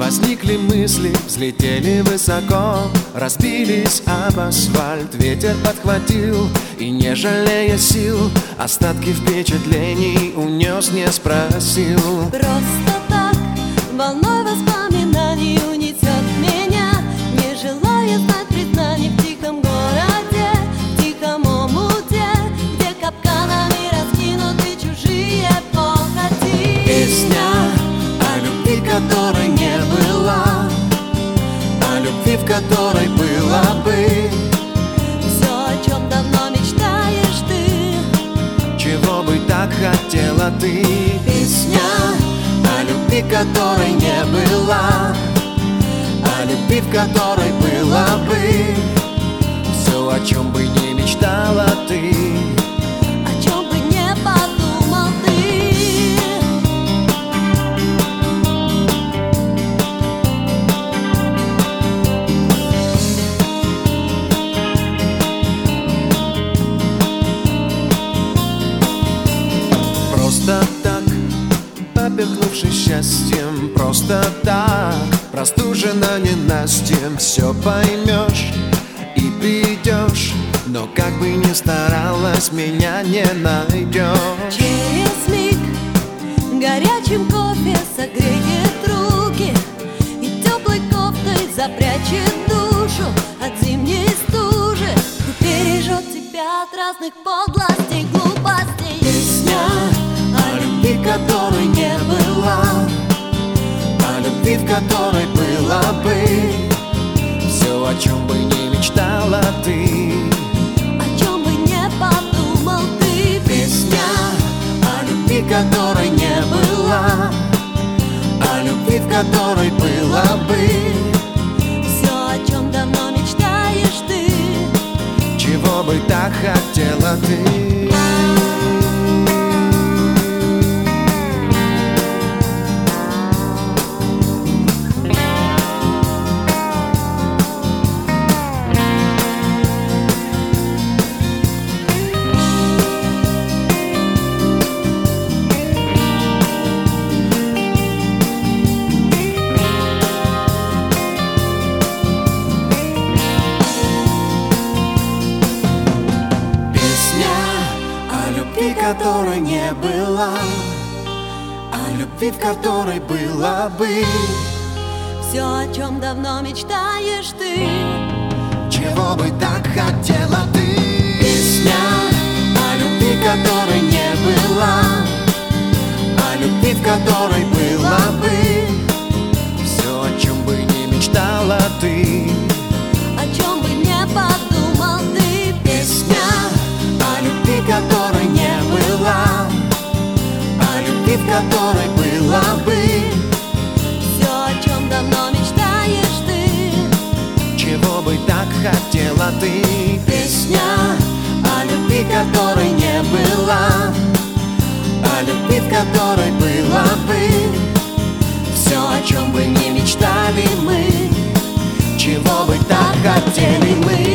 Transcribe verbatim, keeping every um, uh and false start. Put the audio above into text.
Возникли мысли, взлетели высоко, разбились об асфальт, ветер подхватил и, не жалея сил, остатки впечатлений унес, не спросил. Просто так, волной воспоминаний унесет меня, не желая знать признаний в тихом городе, в тихом омуте, где капканами раскинуты чужие похоти. Песня о любви, которой не была, о любви, в которой была бы все, о чем давно мечтаешь ты, чего бы так хотела ты. Песня о любви, которой не была, о любви, в которой была бы все, о чем бы не мечтала ты, о чем бы не подумал ты. Просто так, поперхнувшись счастьем, просто так, простужена ненастьем, все поймешь и придешь, но как бы ни старалась, меня не найдешь. Через миг горячим кофе согреет руки и теплой кофтой запрячет душу от зимней стужи и бережет тебя от разных подлостей, глупостей. Песня о любви, которой не была, о любви, в которой была бы все, о чем бы не мечтала ты, О чем бы не подумал ты. Песня о любви, которой не была, о любви, в которой была бы Все, о чем давно мечтаешь ты, чего бы так хотела ты. Которой не была, о любви, в которой была бы все, о чем давно мечтаешь ты, чего бы так хотела ты. Песня о любви, которой не была, о любви, в которой была бы все, о чем бы не мечтала ты, о чем бы не подумал ты. Песня о любви, которой не была, о любви, в которой была бы все, о чем давно мечтаешь ты, чего бы так хотела ты. Песня о любви, которой не была, о любви, в которой была бы все, о чем бы не мечтали мы, чего бы так хотели мы.